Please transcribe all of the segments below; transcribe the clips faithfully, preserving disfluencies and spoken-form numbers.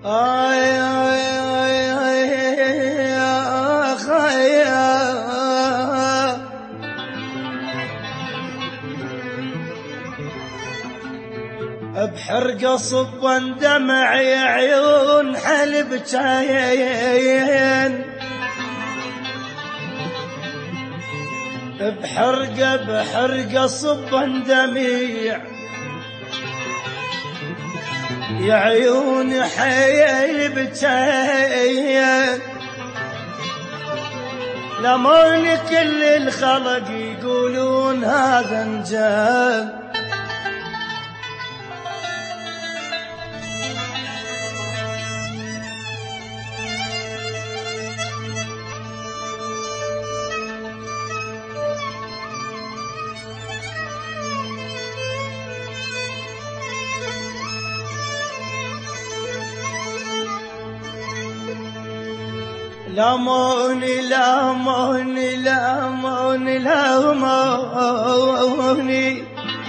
آي آي آي يا خيا بحرقة صبا دمعي عيون حلب جايين بحرقة بحرقة صبا دميع يا عيون حلب جايين لمون كل الخلق يقولون هذا انجاب لاموني لاموني لاموني لاموني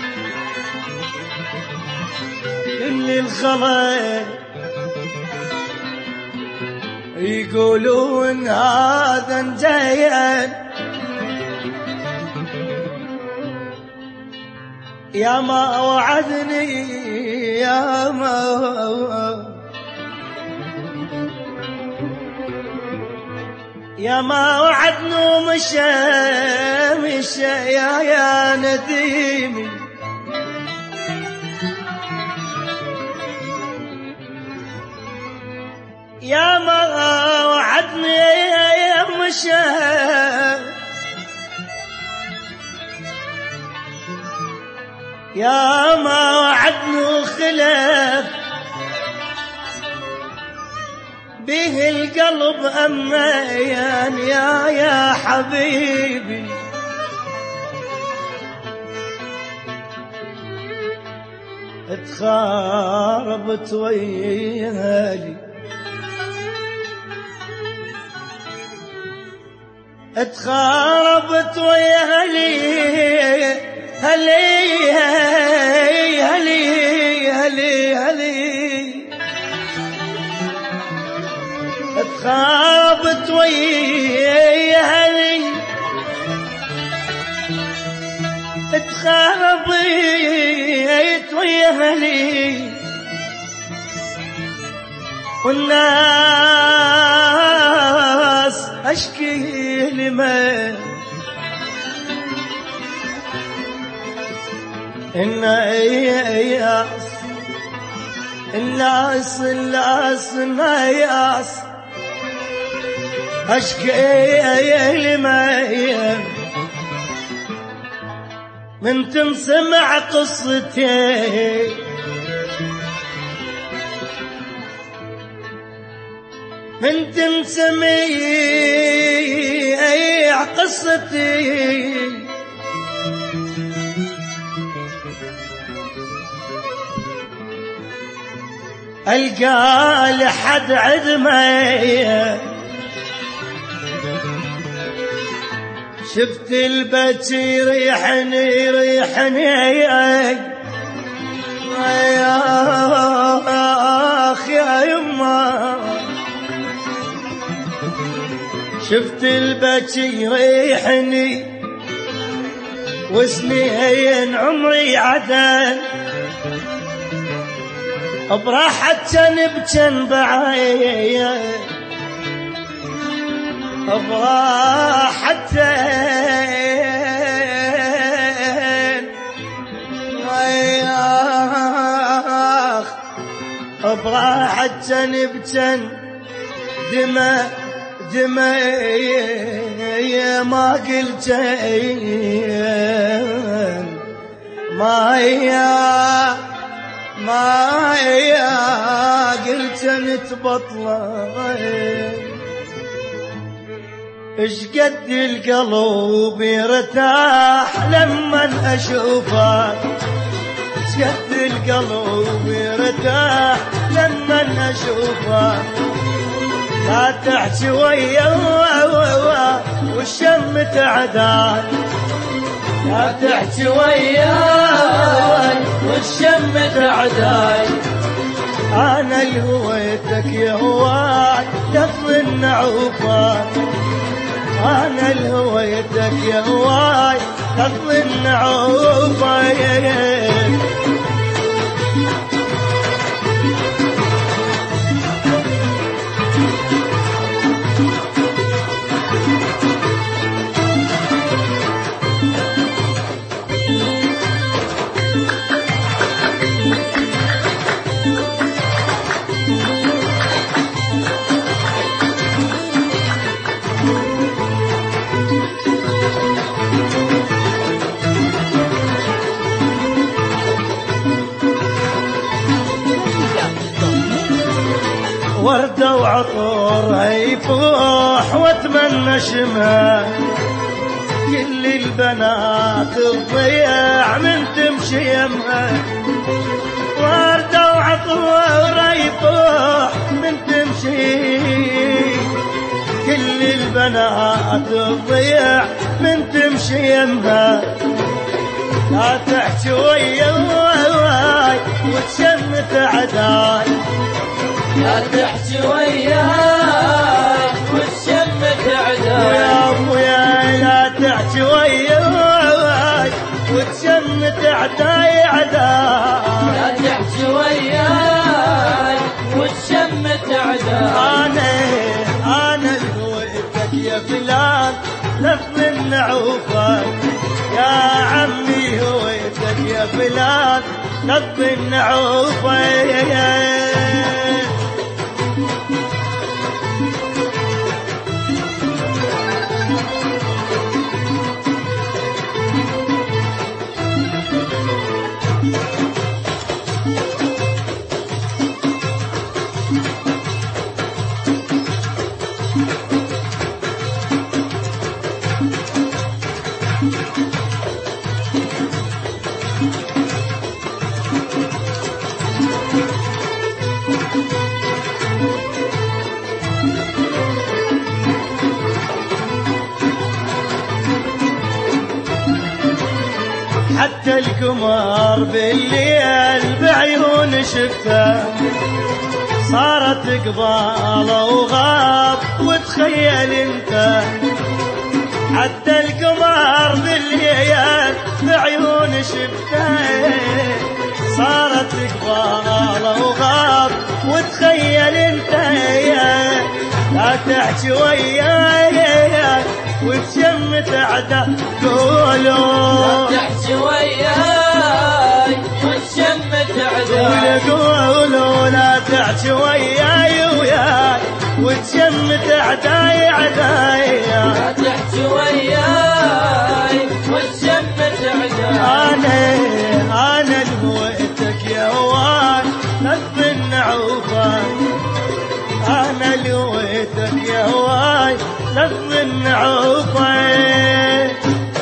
كل الخلق يقولون هذا انجيل يا ما وعدني يا ما يا ما وعدنا ومشى مشى يا يا نديمي يا ما وعدنا يا مشى يا ما وعدنا خلف به القلب أمان يا يا حبيبي اتخاربت ويالي اتخاربت ويالي هلي هلي هلي هلي هلي اتخابت ويا هلي اتخابت ويا هلي والناس اشكي لمن ان اياس الناس الناس ناياس أشكي لمايا من تنسمع قصتي من تنسمع قصتي ألقى لحد عدمي شفت البتي ريحني ريحني يا اخ يا يما شفت البتي ريحني وسنين عمري عدل براحة جنب جنب عين براحتين وياخ براحة جنب جنب دماء دماء ما قلت ما يا ما يا قلت نتبطل اش قد القلب يرتاح لما اشوفك اش قد القلب يرتاح لما اشوفك لا تحكي ويا والشم تعدان لا تحكي ويا والشم تعدان انا اللي هويتك يا هواي تطوي النعوفات، انا اللي هويتك يا هواي تطوي النعوفات. وردة وعطورها يفوح واتمنى شمها، كل البنات تضيع من تمشي يمها. وردة وعطورها يفوح من تمشي، كل البنات تضيع من تمشي يمها. لا تحكي وياي وتشمت عداي، لا تحكي وياي وتشمت عداي يا ابويا، لا تحكي وياي وتشمت عداي عداي، لا تحكي وياي وتشمت عداي. انا انا اللي هويتك يا فلان لف النعوفات، يا عمي هويتك يا فلان لف النعوفات. حتى القمر بالليل بعيون شفته، صارت قباله وغاب وتخيل انت. حتى القمر بالليل بعيون شفته، صارت قباله وغاب وتخيل انت. لا تحكي وياي وتشمت عدا قولوا، لا تحكي وياي وتشمت عداي. قولوا لا تحكي وياي وياي وتشمت عداي عداي، لا تحكي وياي وتشمت عداي. انا انا اللي هويتك يا هواي لف النعوفات، انا اللي هويتك يا هواي لف النعوفات.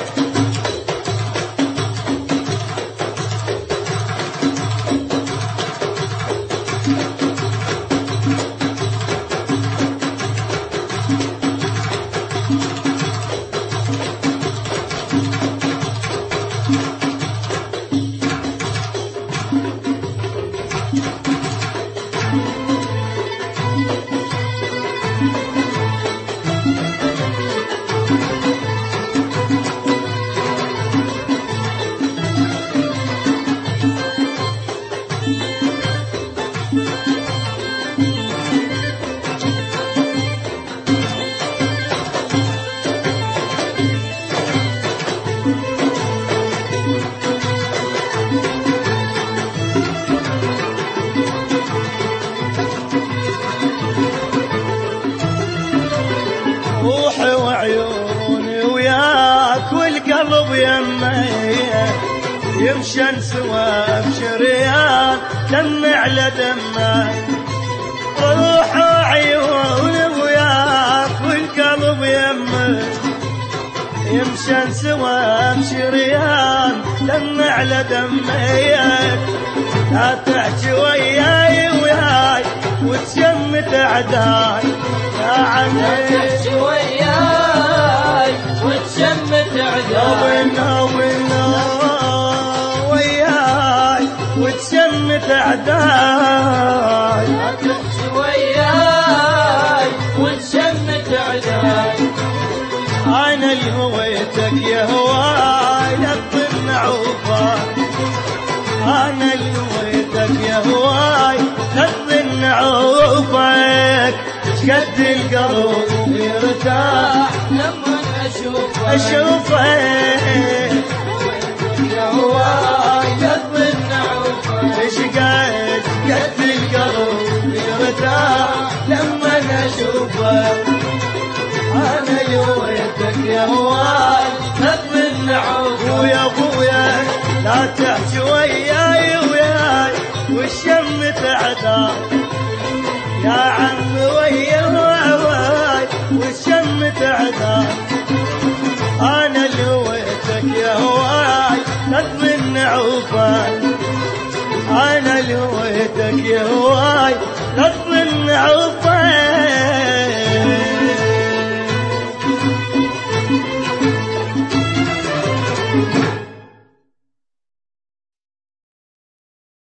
روحي وعيوني وياك والقلب يمي، يمشن سوا بشريان دم على دمي. روحي وعيوني وياك والقلب يمي، يمشن سوا بشريان دم على دمي. لا تحكي وياي وياي وتشمت عداي يا عمي، لا تحكي وياي وتشمت عداي. وينا وينا وياي وتشمت عداي. انا اللي هويتك يا هواي لطن عوفك، انا اللي هويتك يا هواي لطن عوفك، شقد القلب يرتاح لما اشوفك اشوفك يا هواي لطن عوفك، شقد شقد القلب يرتاح لما اشوفك، انا اللي هويتك يا هواي لطن عوفك. ويا ابويا لا تحكي وياي وياي والشم تعدى، يا عم وياي والشم تعدى، انا اللي هويتك يا هواي لطن عوفك، انا اللي هويتك يا هواي لطن عوفك. Thank you.